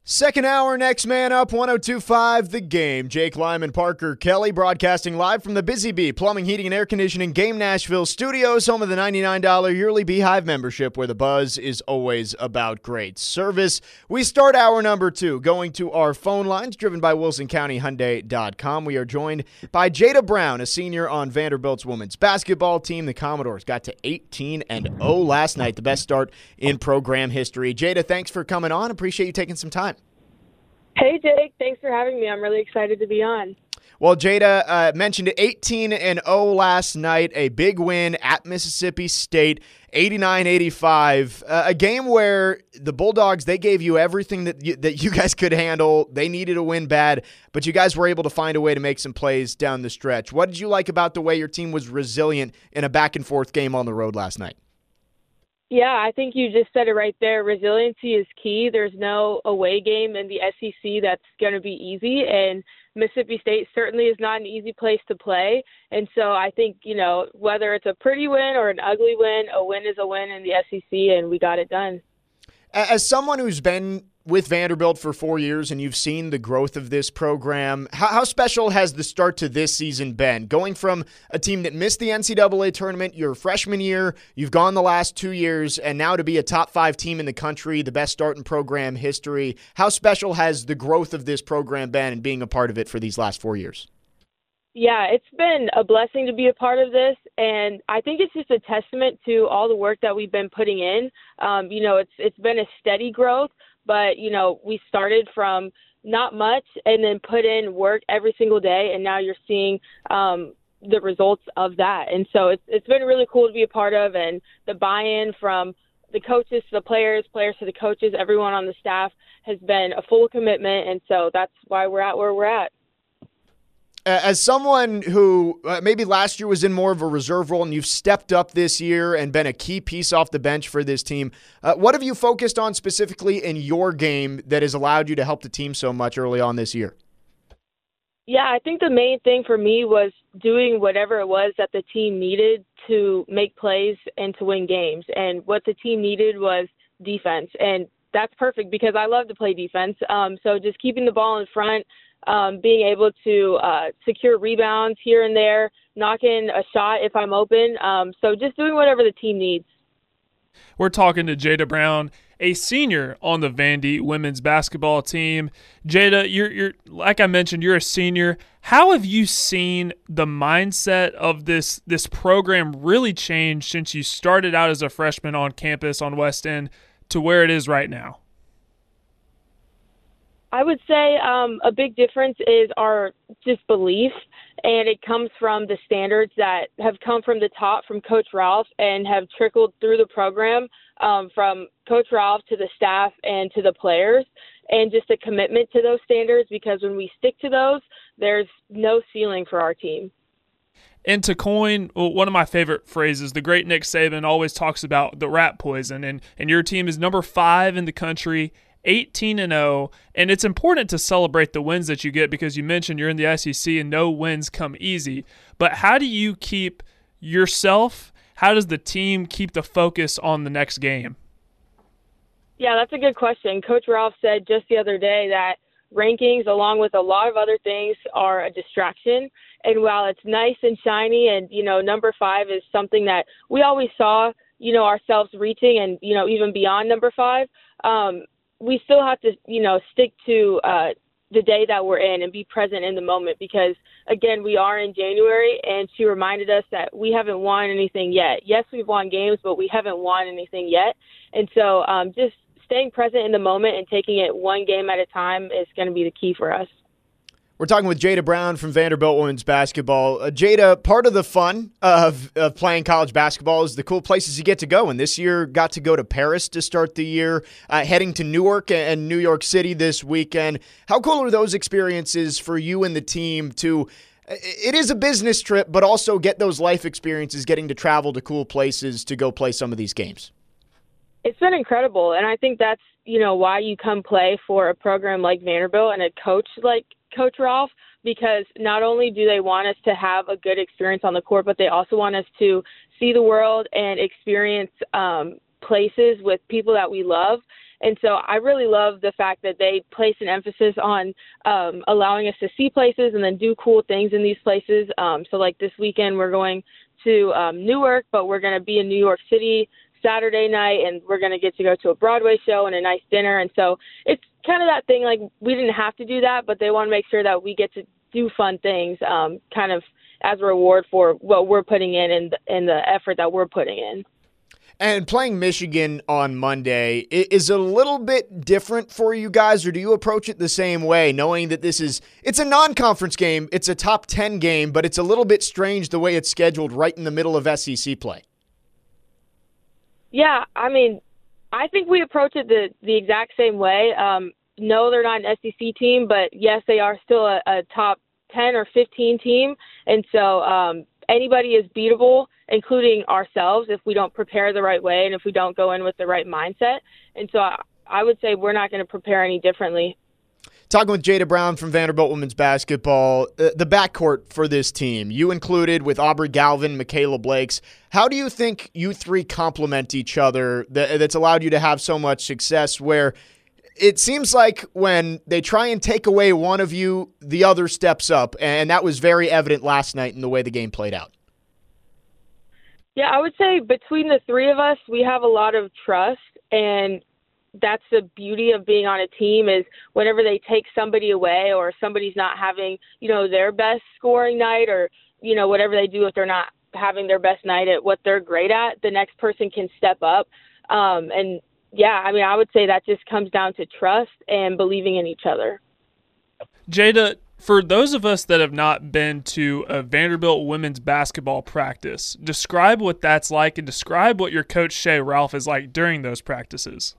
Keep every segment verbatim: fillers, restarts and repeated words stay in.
Second hour, next man up, one oh two point five The Game. Jake Lyman, Parker Kelly, broadcasting live from the Busy Bee Plumbing, Heating, and Air Conditioning Game Nashville studios, home of the ninety-nine dollars yearly Beehive membership, where the buzz is always about great service. We start hour number two, going to our phone lines, driven by Wilson County Hyundai dot com. We are joined by Jada Brown, a senior on Vanderbilt's women's basketball team. The Commodores got to eighteen and oh last night, the best start in program history. Jada, thanks for coming on. Appreciate you taking some time. Hey, Jake. Thanks for having me. I'm really excited to be on. Well, Jada uh, mentioned eighteen and oh last night, a big win at Mississippi State, eighty-nine eighty-five, uh, a game where the Bulldogs, they gave you everything that you, that you guys could handle. They needed a win bad, but you guys were able to find a way to make some plays down the stretch. What did you like about the way your team was resilient in a back-and-forth game on the road last night? Yeah, I think you just said it right there. Resiliency is key. There's no away game in the S E C that's going to be easy, and Mississippi State certainly is not an easy place to play. And so I think, you know, whether it's a pretty win or an ugly win, a win is a win in the S E C, and we got it done. As someone who's been with Vanderbilt for four years and you've seen the growth of this program, how, how special has the start to this season been? Going from a team that missed the N C double A tournament your freshman year, you've gone the last two years, and now to be a top five team in the country, the best start in program history. How special has the growth of this program been and being a part of it for these last four years? Yeah, it's been a blessing to be a part of this, and I think it's just a testament to all the work that we've been putting in. Um, you know, it's it's been a steady growth, but, you know, we started from not much and then put in work every single day, and now you're seeing um, the results of that. And so it's it's been really cool to be a part of, and the buy-in from the coaches to the players, players to the coaches, everyone on the staff has been a full commitment, and so that's why we're at where we're at. As someone who uh, maybe last year was in more of a reserve role and you've stepped up this year and been a key piece off the bench for this team, uh, what have you focused on specifically in your game that has allowed you to help the team so much early on this year? Yeah, I think the main thing for me was doing whatever it was that the team needed to make plays and to win games. And what the team needed was defense. And that's perfect because I love to play defense. Um, so just keeping the ball in front, Um, being able to uh, secure rebounds here and there, knock in a shot if I'm open. Um, so just doing whatever the team needs. We're talking to Jada Brown, a senior on the Vandy women's basketball team. Jada, you're, you're like I mentioned, you're a senior. How have you seen the mindset of this this program really change since you started out as a freshman on campus on West End to where it is right now? I would say um, a big difference is our just belief, and it comes from the standards that have come from the top from Coach Ralph and have trickled through the program um, from Coach Ralph to the staff and to the players, and just a commitment to those standards because when we stick to those, there's no ceiling for our team. And to coin one of my favorite phrases, the great Nick Saban always talks about the rat poison, and, and your team is number five in the country, eighteen and oh, and it's important to celebrate the wins that you get because you mentioned you're in the S E C and no wins come easy. But how do you keep yourself, how does the team keep the focus on the next game? Yeah, that's a good question. Coach Ralph said just the other day that rankings, along with a lot of other things, are a distraction. And while it's nice and shiny and, you know, number five is something that we always saw, you know, ourselves reaching and, you know, even beyond number five, um, we still have to, you know, stick to uh, the day that we're in and be present in the moment because, again, we are in January, and she reminded us that we haven't won anything yet. Yes, we've won games, but we haven't won anything yet. And so um, just staying present in the moment and taking it one game at a time is going to be the key for us. We're talking with Jada Brown from Vanderbilt women's basketball. Uh, Jada, part of the fun of, of playing college basketball is the cool places you get to go. And this year got to go to Paris to start the year, uh, heading to Newark and New York City this weekend. How cool are those experiences for you and the team to – it is a business trip, but also get those life experiences, getting to travel to cool places to go play some of these games? It's been incredible. And I think that's, you know, why you come play for a program like Vanderbilt and a coach like Coach Ralph, because not only do they want us to have a good experience on the court, but they also want us to see the world and experience um, places with people that we love. And so I really love the fact that they place an emphasis on um, allowing us to see places and then do cool things in these places. Um, so like this weekend, we're going to um, Newark, but we're going to be in New York City Saturday night, and we're going to get to go to a Broadway show and a nice dinner. And so it's kind of that thing, like we didn't have to do that, but they want to make sure that we get to do fun things um, kind of as a reward for what we're putting in and, and the effort that we're putting in. And playing Michigan on Monday, is it a little bit different for you guys, or do you approach it the same way, knowing that this is, it's a non-conference game, it's a top ten game, but it's a little bit strange the way it's scheduled right in the middle of S E C play? Yeah, I mean, I think we approach it the, the exact same way. Um, no, they're not an S E C team, but yes, they are still a, a top ten or fifteen team. And so um, anybody is beatable, including ourselves, if we don't prepare the right way and if we don't go in with the right mindset. And so I, I would say we're not going to prepare any differently. Talking with Jada Brown from Vanderbilt Women's Basketball, uh, the backcourt for this team, you included with Aubrey Galvin, Michaela Blakes. How do you think you three complement each other that, that's allowed you to have so much success where it seems like when they try and take away one of you, the other steps up, and that was very evident last night in the way the game played out? Yeah, I would say between the three of us, we have a lot of trust, and that's the beauty of being on a team is whenever they take somebody away or somebody's not having, you know, their best scoring night or, you know, whatever they do if they're not having their best night at what they're great at, the next person can step up. Um, and, yeah, I mean, I would say that just comes down to trust and believing in each other. Jada, for those of us that have not been to a Vanderbilt women's basketball practice, describe what that's like and describe what your coach, Shea Ralph, is like during those practices.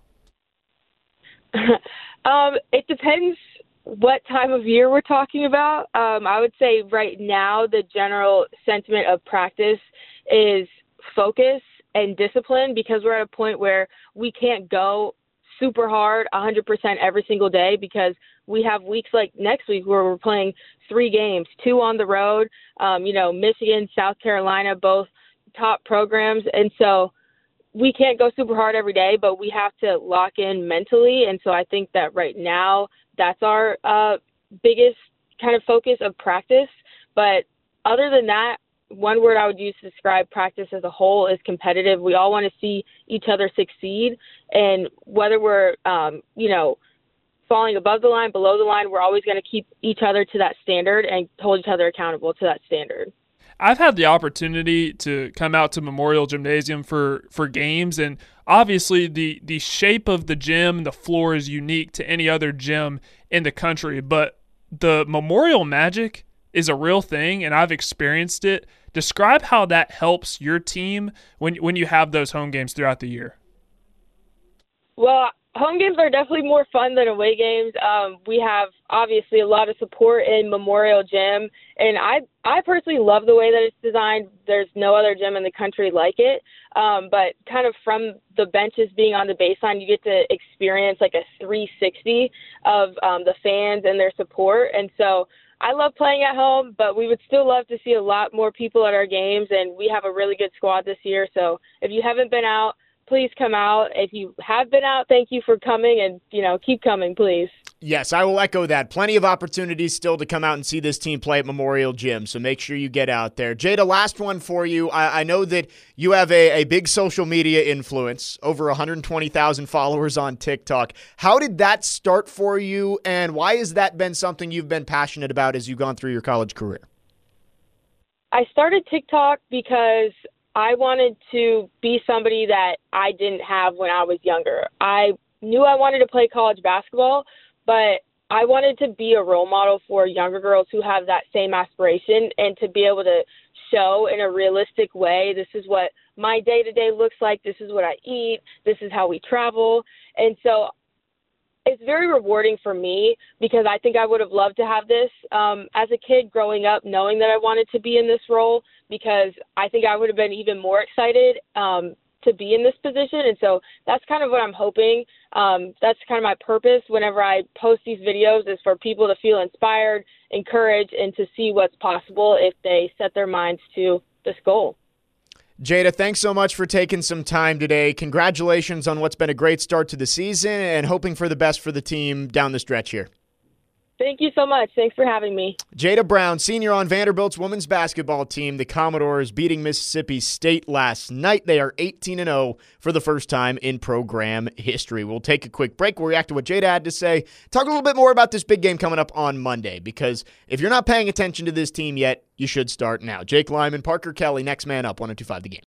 um, it depends what time of year we're talking about. Um, I would say right now the general sentiment of practice is focus and discipline because we're at a point where we can't go super hard one hundred percent every single day because we have weeks like next week where we're playing three games, two on the road, um, you know, Michigan, South Carolina, both top programs. And so we can't go super hard every day, but we have to lock in mentally. And so I think that right now that's our uh, biggest kind of focus of practice. But other than that, one word I would use to describe practice as a whole is competitive. We all want to see each other succeed. And whether we're, um, you know, falling above the line, below the line, we're always going to keep each other to that standard and hold each other accountable to that standard. I've had the opportunity to come out to Memorial Gymnasium for, for games, and obviously the, the shape of the gym, the floor is unique to any other gym in the country, but the Memorial magic is a real thing, and I've experienced it. Describe how that helps your team when when you have those home games throughout the year. Well, home games are definitely more fun than away games. Um, we have obviously a lot of support in Memorial Gym, and I I personally love the way that it's designed. There's no other gym in the country like it. Um, but kind of from the benches being on the baseline, you get to experience like a three sixty of um, the fans and their support. And so I love playing at home, but we would still love to see a lot more people at our games, and we have a really good squad this year. So if you haven't been out, please come out. If you have been out, thank you for coming, and, you know, keep coming, please. Yes, I will echo that. Plenty of opportunities still to come out and see this team play at Memorial Gym, so make sure you get out there. Jada, last one for you. I, I know that you have a, a big social media influence, over one hundred twenty thousand followers on TikTok. How did that start for you, and why has that been something you've been passionate about as you've gone through your college career? I started TikTok because I wanted to be somebody that I didn't have when I was younger. I knew I wanted to play college basketball, but I wanted to be a role model for younger girls who have that same aspiration and to be able to show in a realistic way, this is what my day-to-day looks like, this is what I eat, this is how we travel. And so it's very rewarding for me because I think I would have loved to have this um, as a kid growing up, knowing that I wanted to be in this role, because I think I would have been even more excited um, to be in this position. And so that's kind of what I'm hoping. Um, that's kind of my purpose whenever I post these videos, is for people to feel inspired, encouraged, and to see what's possible if they set their minds to this goal. Jada, thanks so much for taking some time today. Congratulations on what's been a great start to the season and hoping for the best for the team down the stretch here. Thank you so much. Thanks for having me. Jada Brown, senior on Vanderbilt's women's basketball team. The Commodores beating Mississippi State last night. They are eighteen and oh for the first time in program history. We'll take a quick break. We'll react to what Jada had to say. Talk a little bit more about this big game coming up on Monday, because if you're not paying attention to this team yet, you should start now. Jake Lyman, Parker Kelly, next man up, one oh two five The Game.